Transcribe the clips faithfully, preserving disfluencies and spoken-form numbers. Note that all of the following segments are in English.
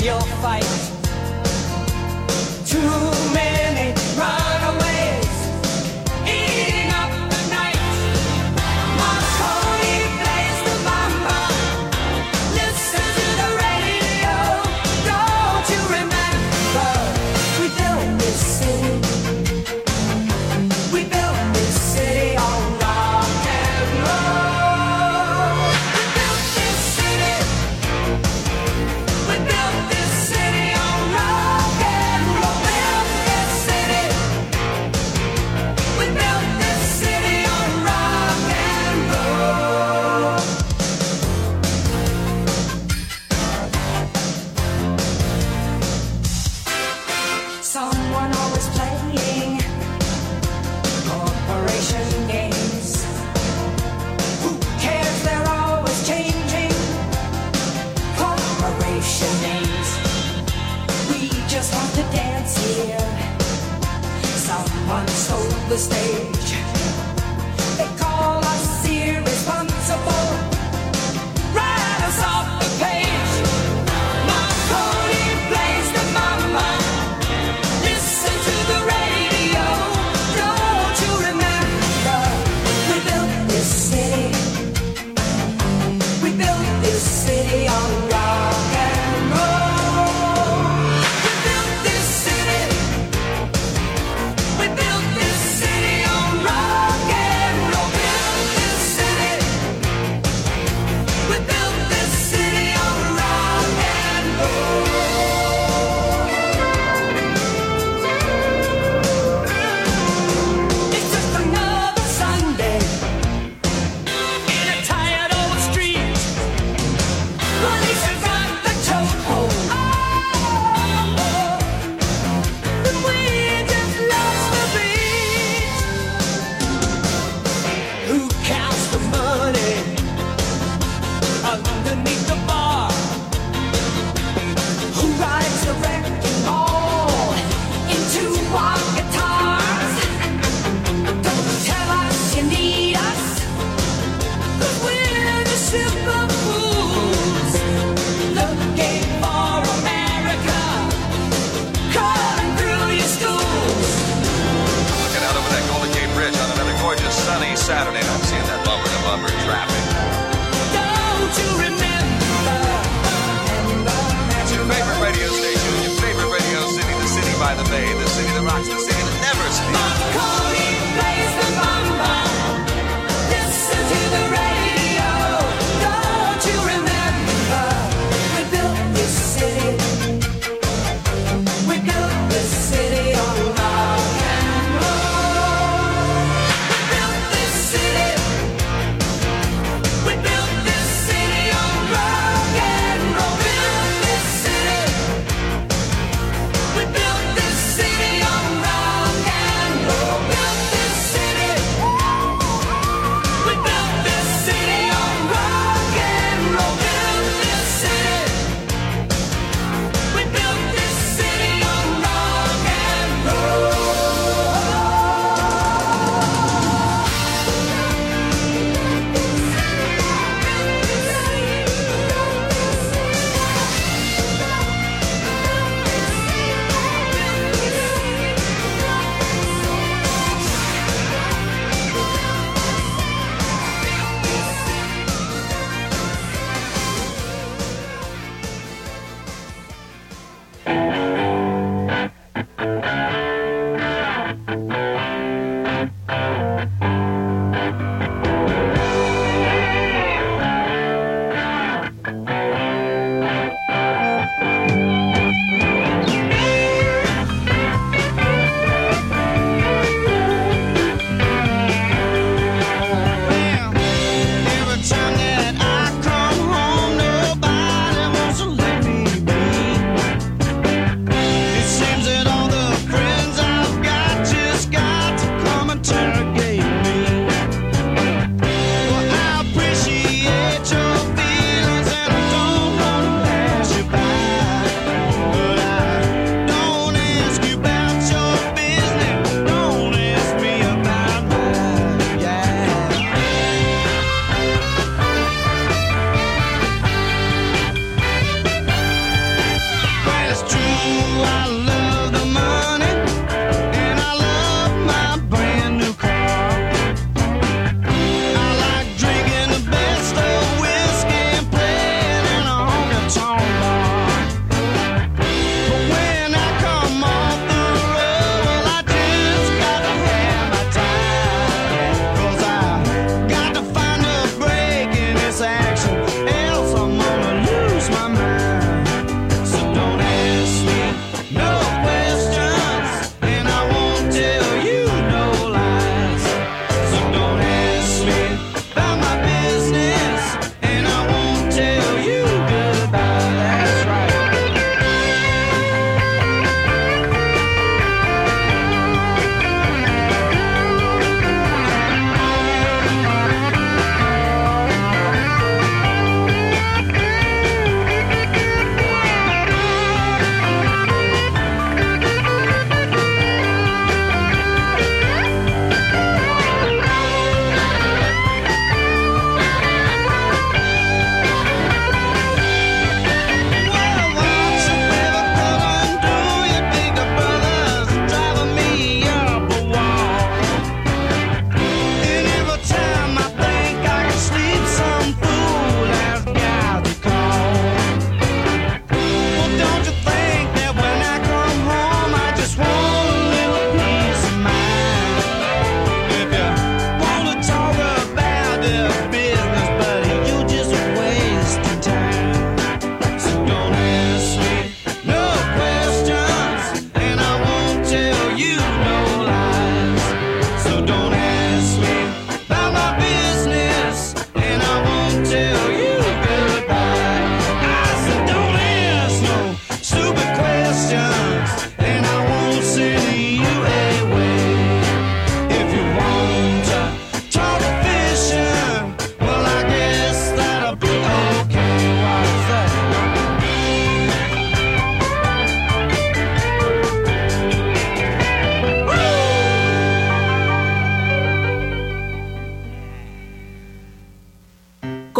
your fight. Too many runaways eating up the night. Marconi plays the mama. Listen to the radio. Don't you remember? We built this city. We built this city on rock and roll. We built this city. We built this city on rock and roll. Built this city. We built this city on rock and roll. Someone always playing corporation games. Who cares? They're always changing corporation names. We just want to dance here. Someone stole the stage. They call us irresponsible. Write us off the page. Marconi plays the mama. Listen to the radio. Don't you remember? We built this city. We built this city on rock and roll. We built this city. We built this city on rock and roll. Built this city. We built this city on rock and roll. It's just another Sunday in a tired old street. Police have got the chokehold. And we just lost the beat. Who counts the money underneath the bar? Who rides the wrecking ball into our guitars? Don't tell us you need us, 'cause we're the simple fools looking for America, crawling through your schools. Looking out over that Golden Gate Bridge on another gorgeous sunny Saturday night, seeing that bumper to bumper traffic. Don't you remember? It's your favorite radio station, your favorite radio city, the city by the bay, the city that rocks, the city that never sleeps. Marconi plays the mama. Listen to the radio. Don't you remember? We built this city. We built this city on rock and roll. We built this city. We built this city on rock and roll. Built this city. We built this city on rock and roll. Built this city. We built this city on rock and roll. Built this city. We built this city on rock and roll. Every time that I come home, nobody wants to let me be. It seems that all the friends I've got just got to come and turn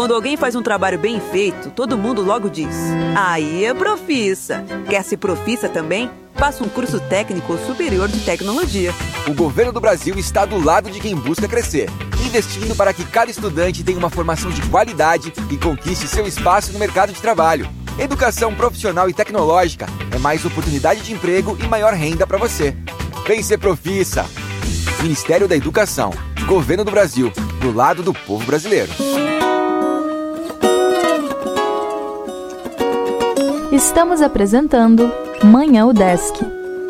Quando alguém faz um trabalho bem feito, todo mundo logo diz: aí é profissa. Quer ser profissa também? Faça um curso técnico ou superior de tecnologia. O governo do Brasil está do lado de quem busca crescer, investindo para que cada estudante tenha uma formação de qualidade e conquiste seu espaço no mercado de trabalho. Educação profissional e tecnológica é mais oportunidade de emprego e maior renda para você. Vem ser profissa. Ministério da Educação, Governo do Brasil, do lado do povo brasileiro. Estamos apresentando Manhã UDESC.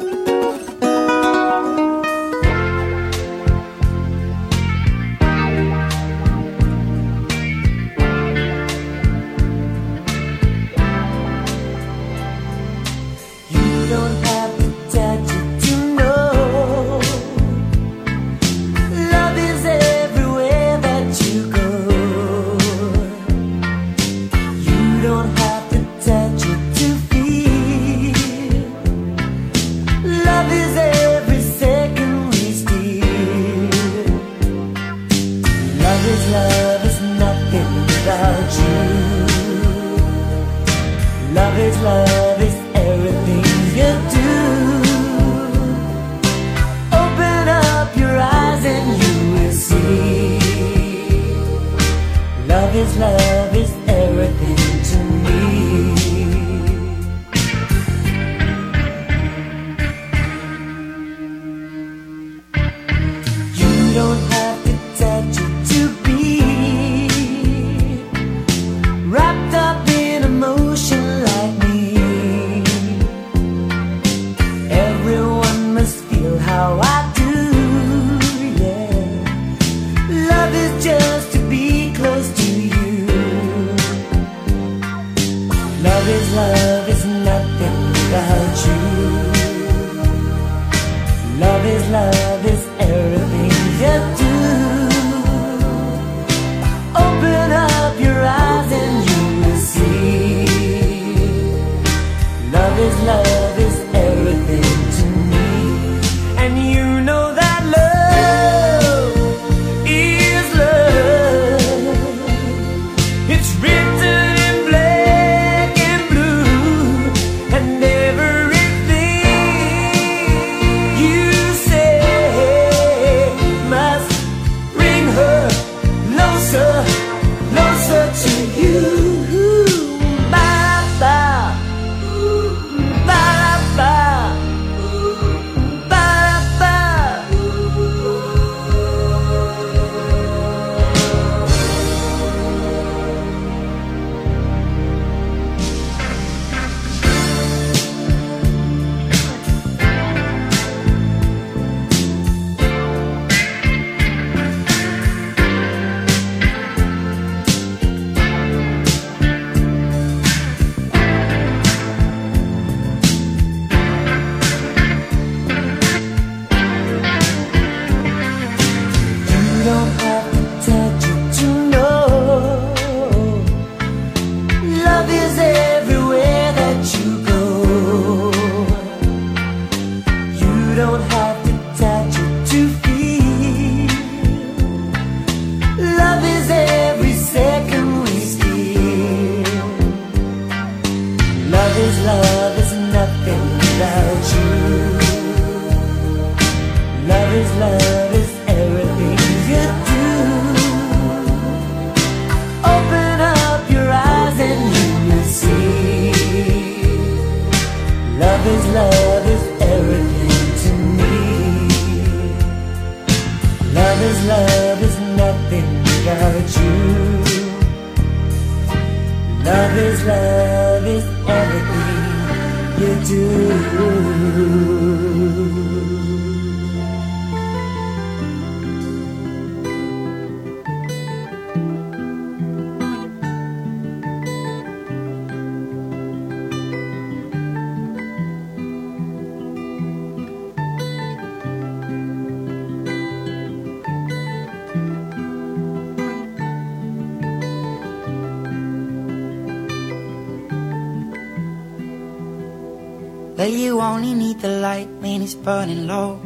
Well, you only need the light when it's burning low.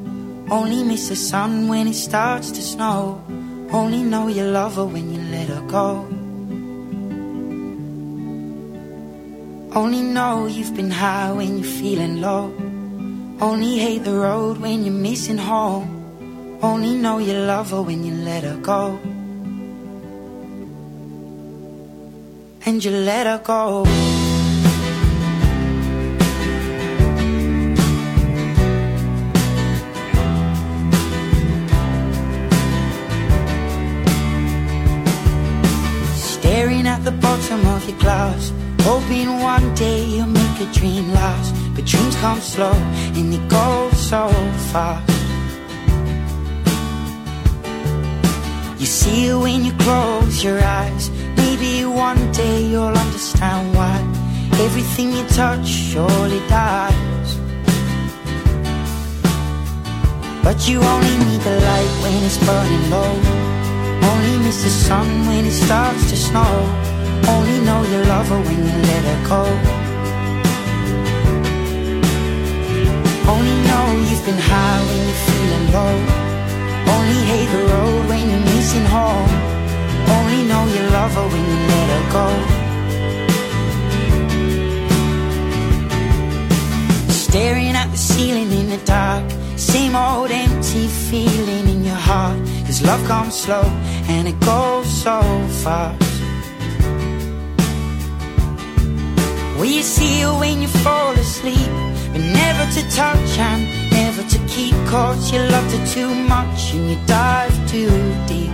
Only miss the sun when it starts to snow. Only know you love her when you let her go. Only know you've been high when you're feeling low. Only hate the road when you're missing home. Only know you love her when you let her go. And you let her go. Staring at the bottom of your glass, hoping one day you'll make a dream last. But dreams come slow and they go so fast. You see it when you close your eyes. Maybe one day you'll understand why everything you touch surely dies. But you only need the light when it's burning low. Only miss the sun when it starts to snow. Only know you love her when you let her go. Only know you've been high when you're feeling low. Only hate the road when you're missing home. Only know you love her when you let her go. Staring at the ceiling in the dark, same old empty feeling in your heart. Cause love comes slow and it goes so fast. Will you see her when you fall asleep, but never to touch and never to keep? Cause you loved her too much and you dive too deep.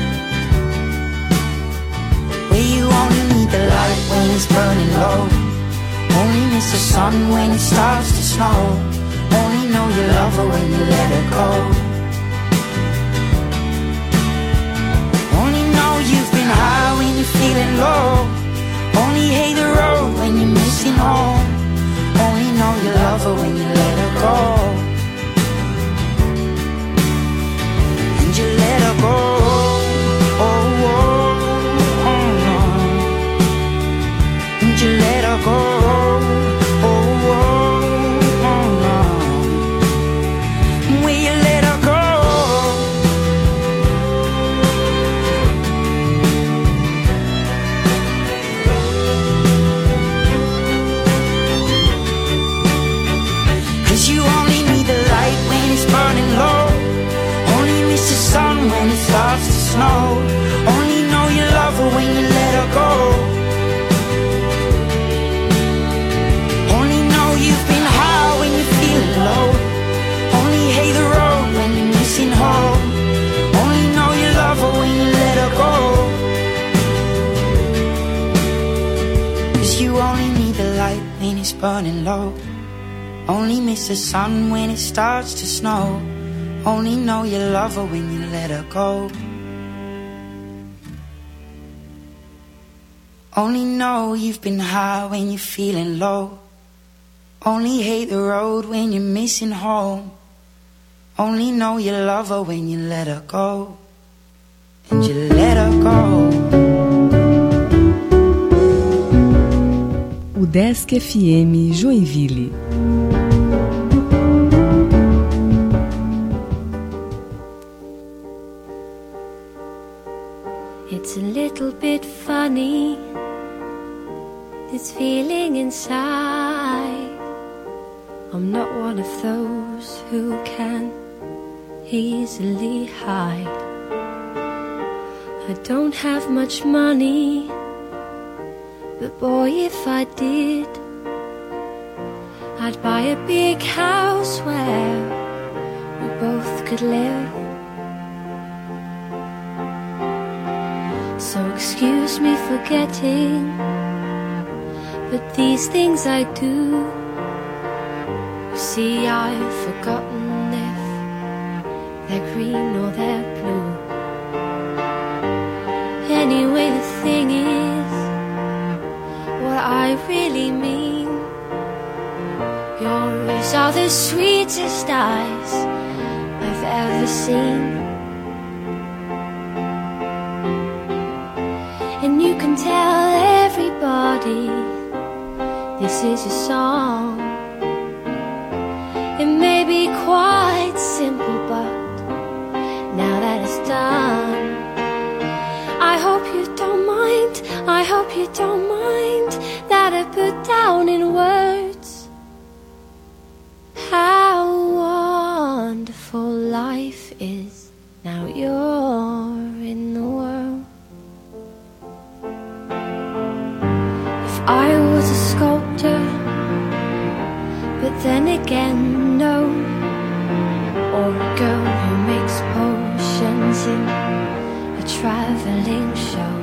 Where you only need the light when it's burning low. Only miss the sun when it starts to snow. Only know you love her when you let her go. Only know you've been high when you're feeling low. Only hate the road when you're missing home. Only know you love her when you let her go. And you let her go. Oh, oh, oh, no. And you let her go. Oh, oh, oh, no. Will you let her go? Cause you only need the light when it's burning low. Only miss the sun when it starts to snow. Only know you love her when you let her go. Only know you've been high when you're feeling low. Only hate the road when you're missing home. Only know you love her when you let her go. Cause you only need the light when it's burning low. Only miss the sun when it starts to snow. Only know you love her when you let her go. Only know you've been high when you're feeling low. Only hate the road when you're missing home. Only know you love her when you let her go. And you let her go. UDESC F M Joinville. It's a little bit funny, this feeling inside. I'm not one of those who can easily hide. I don't have much money, but boy, if I did, I'd buy a big house where we both could live. So excuse me for getting, but these things I do. You see, I've forgotten if they're green or they're blue. Anyway, the thing is, what I really mean, yours are the sweetest eyes I've ever seen. And you can tell everybody this is a song. It may be quite simple, but now that it's done, I hope you don't mind, I hope you don't mind that I put down life is now you're in the world. If I was a sculptor, but then again no, or a girl who makes potions in a traveling show.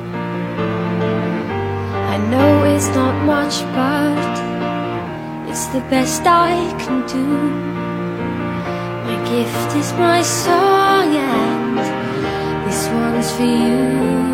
I know it's not much, but it's the best I can do. My gift is my song, and this one's for you.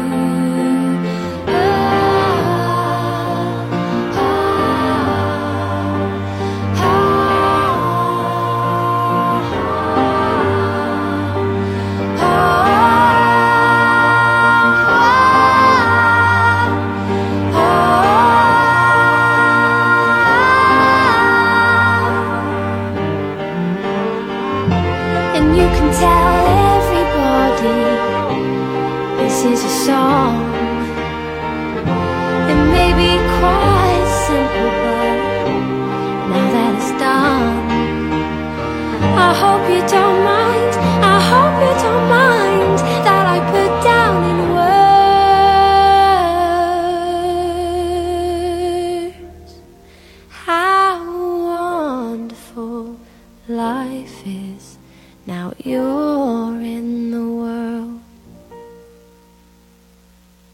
Is a song. It may be quite simple, but now that it's done, I hope you don't mind, I hope you don't mind that I put down in words how wonderful life is now you're in the world.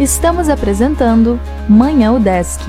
Estamos apresentando Manhã UDESC.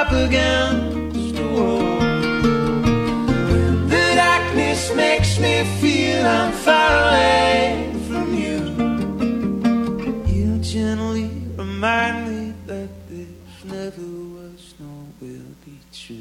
up against the wall. When the darkness makes me feel I'm far away from you, you gently remind me that this never was nor will be true.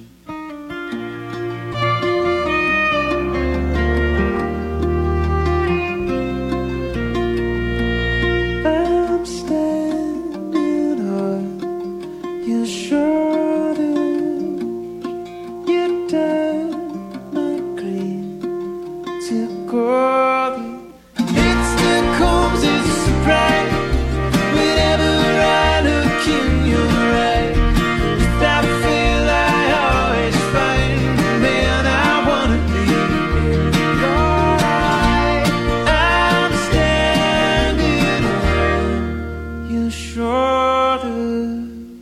I'm standing on your shoulders, you turned my grief to gold. It's the coziest surprise whenever I look in your eyes. That feel I always find, man, I wanna be your eye. I'm standing on your shoulders.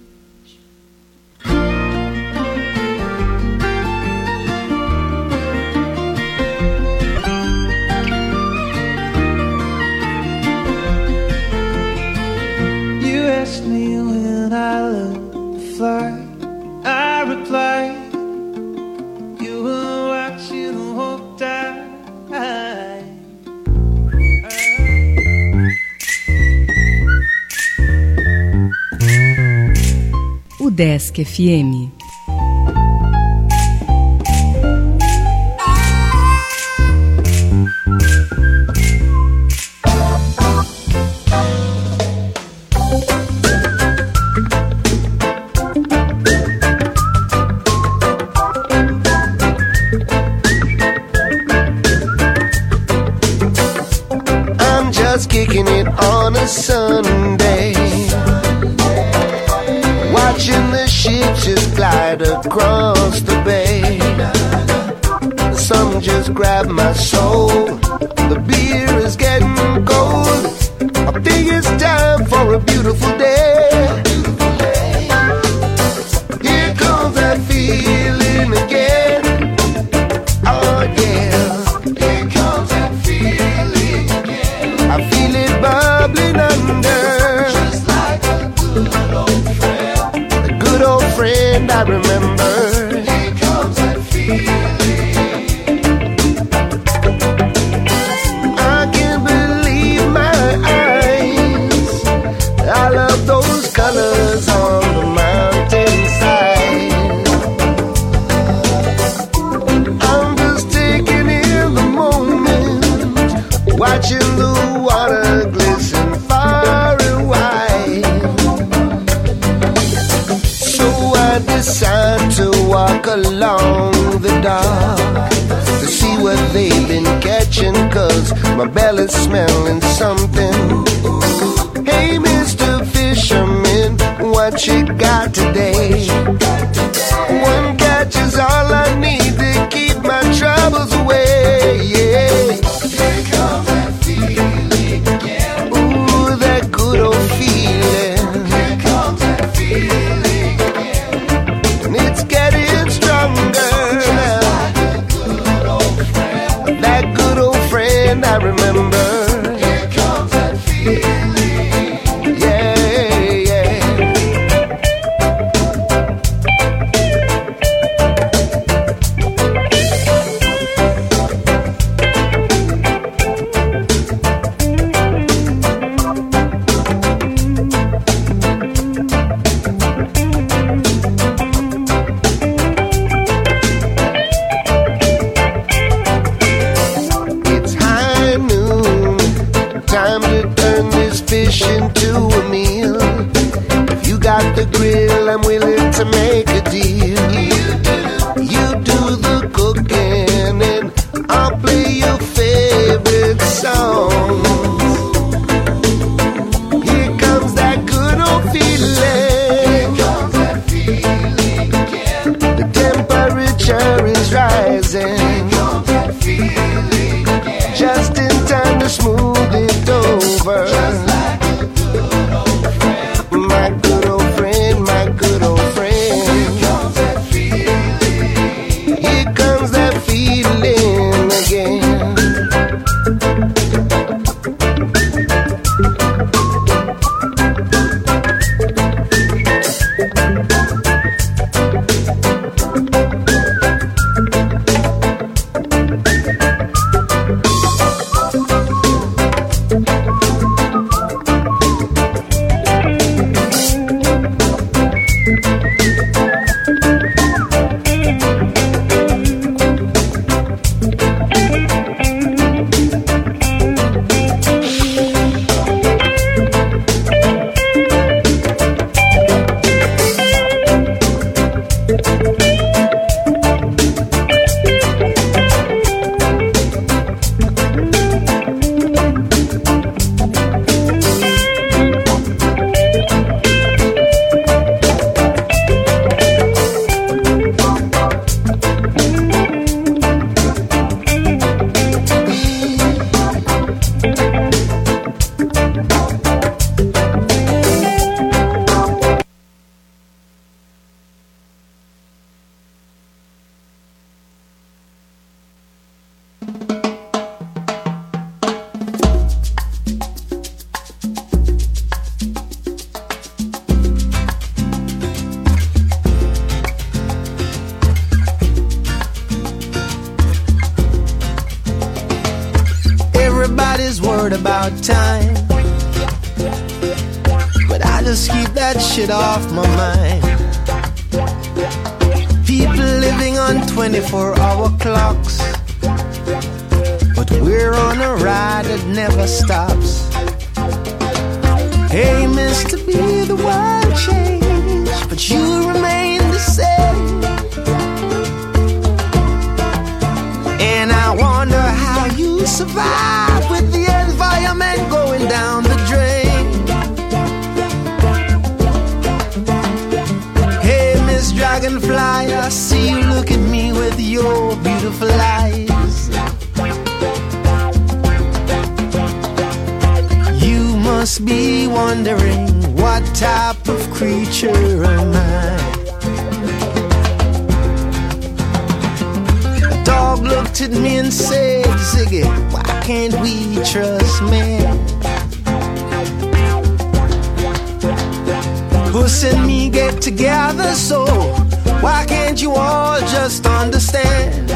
You asked me when I love to fly, I replied, you were watching the whole time. O Desk F M. I'm just kicking it on a Sunday, watching the ships just glide across the bay. The sun just grabbed my soul, the beer is getting cold. I think it's time for a beautiful day. Here comes that feeling again. Oh yeah, here comes that feeling again. I feel it bubbling under, just like a good old friend. A good old friend I remember. Here comes that feeling. I can't believe my eyes. I love those colors on the mountainside. I'm just taking in the moment, watching the water glisten far and wide. So I decide to walk along the dock to see what they've been catching, cause my belly's smelling something. Hey Mister Fisherman, what you got today? One catch is all I need to keep my troubles away. Yeah. Here comes that feeling again. Ooh, that good old feeling. Here comes that feeling again. And it's getting stronger now. Like a good old friend. That good old friend I remember. Here comes that feeling. Yeah, yeah. It's high noon, time to turn this fish into a meal. If you got the grill, I'm willing to make a deal. You do the cooking and I'll play your favorite songs. Here comes that good old feeling. Here comes that feeling again. The temperature is rising. Here comes that feeling again. Just in time to smooth it over. Just like a good Everybody's worried about time, but I just keep that shit off my mind. People living on twenty-four hour clocks, but we're on a ride that never stops. Hey, Mister B, the world changed, but you remain the same. And I wonder how you survive with the environment going down the drain. Hey, Miss Dragonfly, I see you look at me with your beautiful eyes. You must be wondering, what type of creature am I? A dog looked at me and said, Ziggy, why can't we trust man? Puss and me get together, so why can't you all just understand?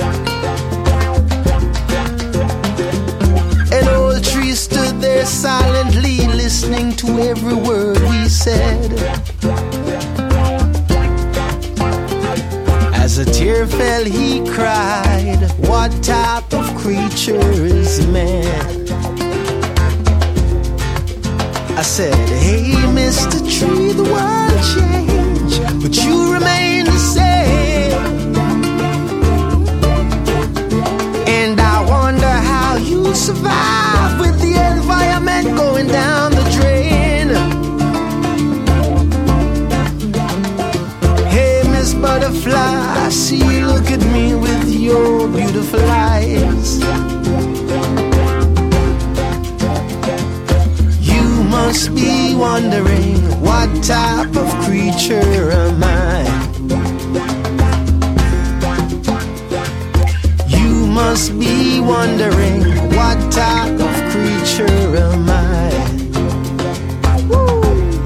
An old tree stood there silently, listening to every word we said. As a tear fell, he cried, what type of creature is man? I said, hey, Mister Tree, the world changed, but you remain the same. And I wonder how you survive with the environment going down the drain. Hey, Miss Butterfly, I see you look at me with your beautiful eyes. You must be wondering, what type of creature am I? You must be wondering, what type of creature am I? Woo.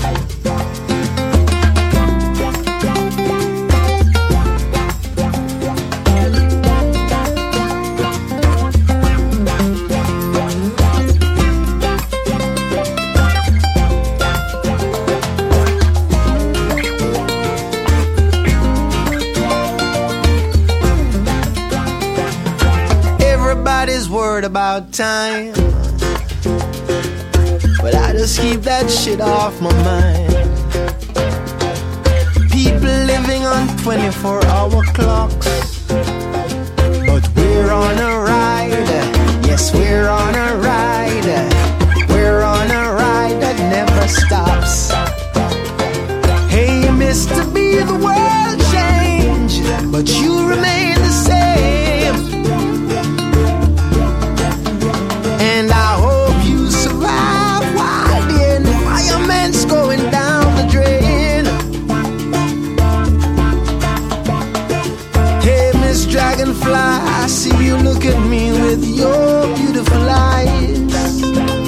Everybody's worried about time, but I just keep that shit off my mind. People living on twenty-four hour clocks, but we're on a ride. Yes, we're on a ride. We're on a ride that never stops. Hey, Mister B, the world changed, but you remain the same. And I hope you survive while the environment's going down the drain. Hey, Miss Dragonfly, I see you look at me with your beautiful eyes.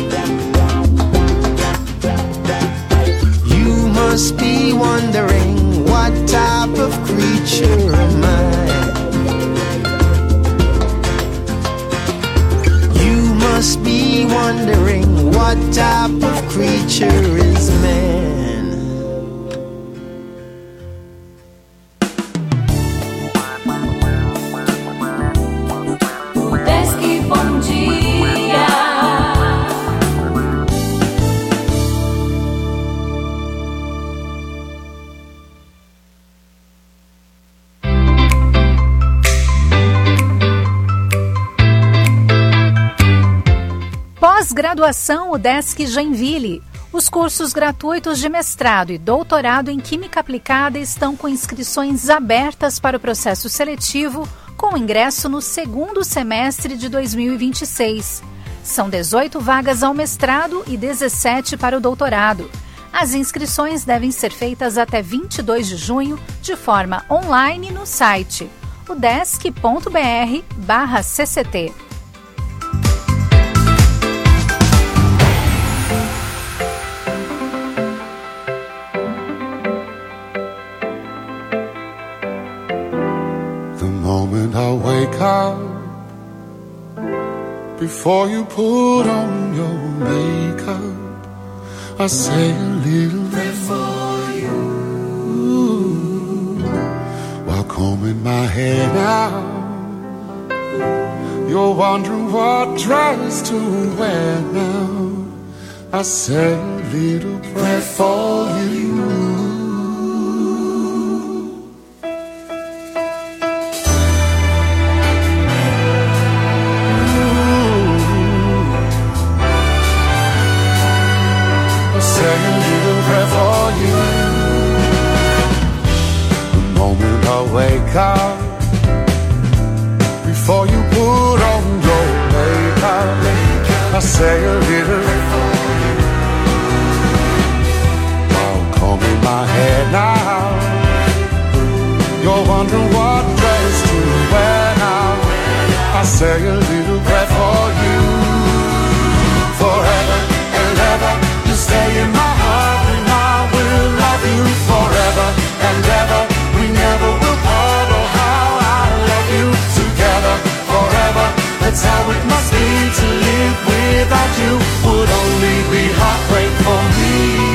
You must be wondering, what type of creature am I? Must be wondering, what type of creature is man? Desky, bom dia. Pós-graduação UDESC Joinville. Os cursos gratuitos de mestrado e doutorado em Química Aplicada estão com inscrições abertas para o processo seletivo, com ingresso no segundo semestre de dois mil e vinte e seis. São dezoito vagas ao mestrado e dezessete para o doutorado. As inscrições devem ser feitas até vinte e dois de junho, de forma online no site udesc.br barra cct. The moment I wake up, before you put on your makeup, I say a little prayer for you. While combing my hair now, you're wondering what dress to wear now. I say a little prayer for you. Wake up before you put on your makeup. I say a little while combing my hair now. You're wondering what dress to wear now. I say a little prayer for you. Forever and ever, you stay in my heart, and I will love you forever and ever. We never will. That's how it must be to live without you. Would only be heartbreak for me.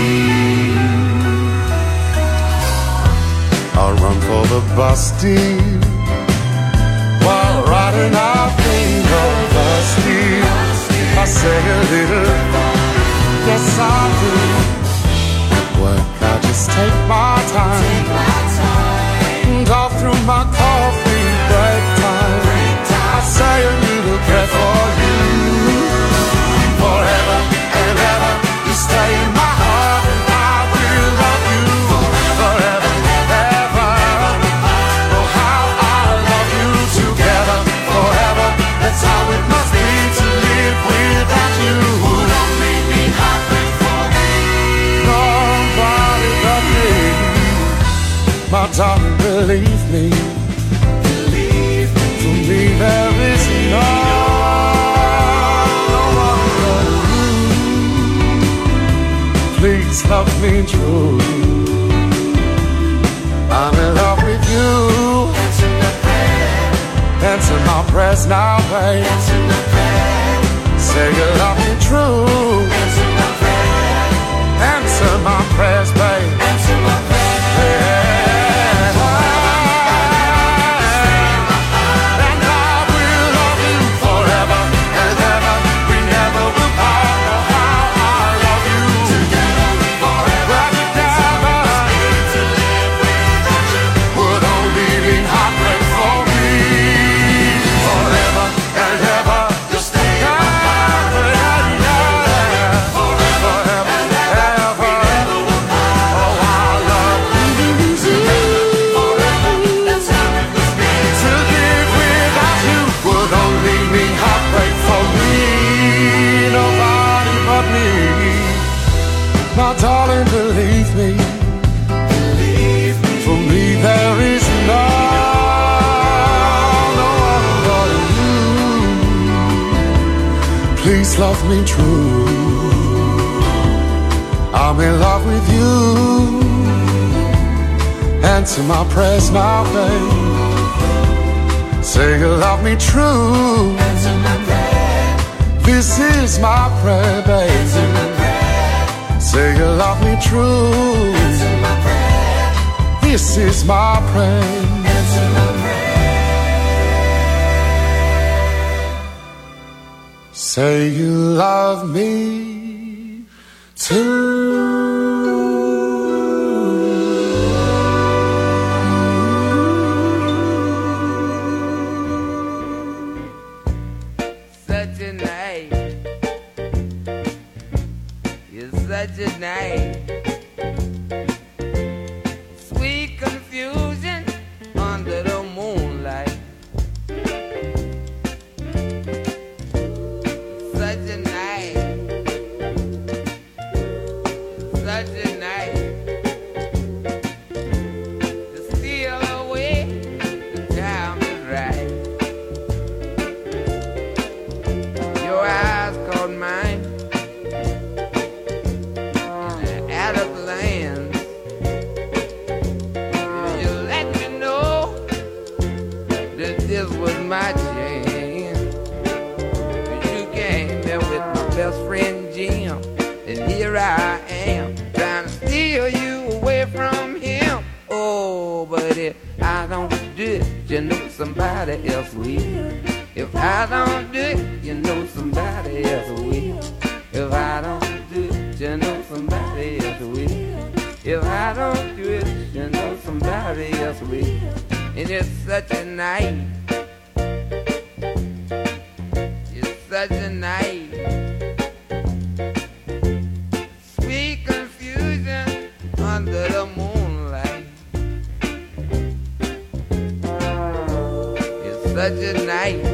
I'll run for the bus dear, while riding I think of us dear. I say a little, yes I do. Work, I just take my time, go through my coffee break time. I say a little prayer for you. Forever and ever, you stay in my heart, and I will love you forever and ever. Oh, how I love you together forever. That's how it must be to live without you. Would only be heartbreak for me. Nobody but me, my darling, believe me. There is no one but you. Please love me true. I'm in love with you. Answer my prayer. Answer my prayers now, babe. Answer my prayer. Say you love me true. Answer my prayer. Answer my prayers, babe. Answer my prayers. Yeah. My darling, believe me, believe me. For me there is no, no one but you. Please love me true. I'm in love with you. Answer my prayers now, babe. Say you love me true. Answer my prayer. This is my prayer, babe. Answer my prayer. Say you love me true. Answer my prayer. This is my prayer. Answer my prayer. Say you love me too. Such a night. You're such a night. Sweet confusion under the moonlight. Such a night. Such a night. To steal away the time. best friend Jim, and here I am trying to steal you away from him. Oh, but if I don't do it, you know somebody else will. If I don't do it, you know somebody else will. If I don't do it, you know somebody else will. If I don't do it, you know somebody else will. And it's such a night. It's such a night. Sweet confusion under the moonlight. It's such a night.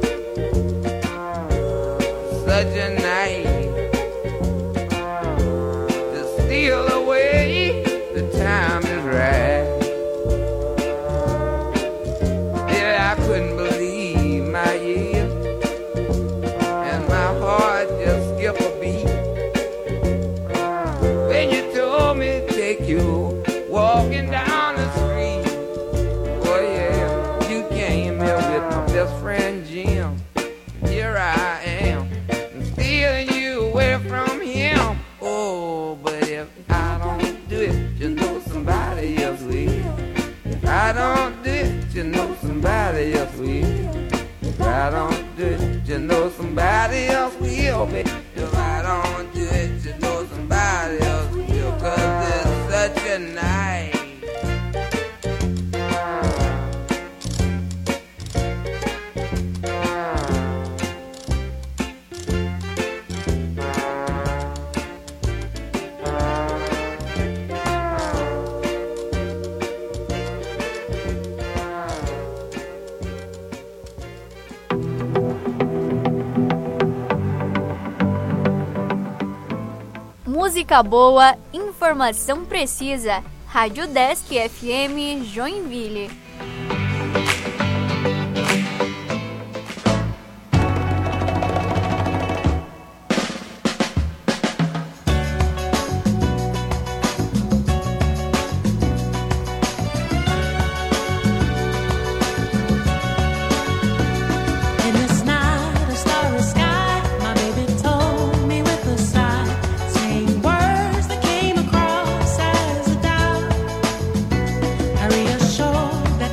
Such a night. To steal away the time is right. Yeah, I couldn't believe my ears, and my heart just skipped a beat when you told me to take you walking down the street. Oh yeah, you came here with my best friend Jim. Here I am, stealing you away from him. Oh, but if I don't do it, you know somebody else will. If I don't do it, you know somebody else will. If I don't do it, you know somebody else will. If I don't do it, you know somebody else will. 'Cause it's such a night. Música boa, informação precisa. Rádio Desk F M Joinville. That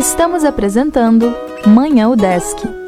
Estamos apresentando Manhã UDESC.